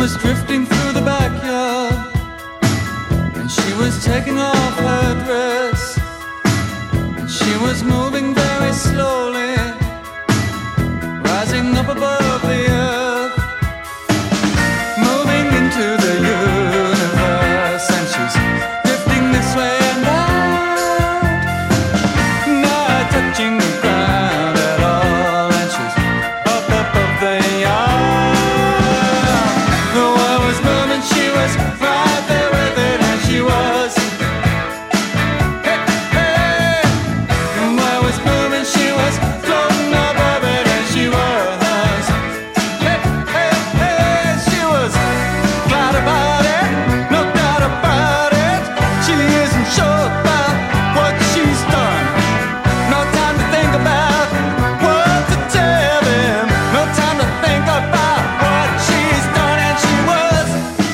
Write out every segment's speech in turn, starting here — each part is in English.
was drifting through the backyard, and she was taking off her dress, and she was moving very slowly, rising up above the earth, moving into the universe, and she's drifting this way and out, not touching the ground at all, and she's up above the yard. The world was moving, she was right there with it, and she was. Hey, hey. The world was moving, she was floating above it, and she was. Hey, hey, hey. She was glad about it, no doubt about it. She isn't sure about what she's done. No time to think about what to tell him. No time to think about what she's done, and she was.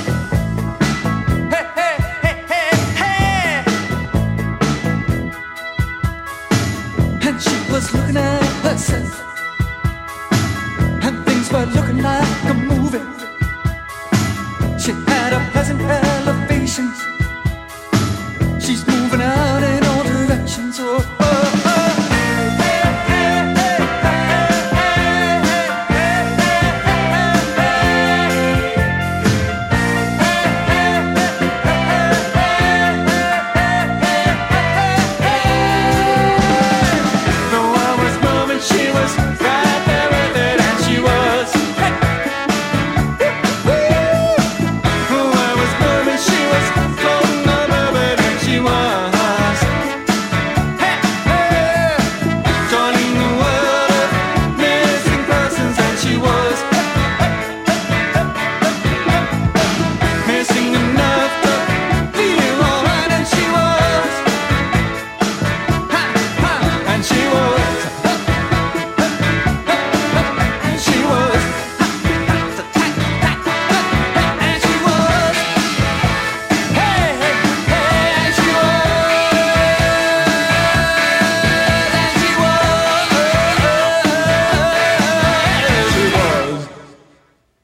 Hey, hey, hey, hey, hey. And she was looking at herself, and things were looking like a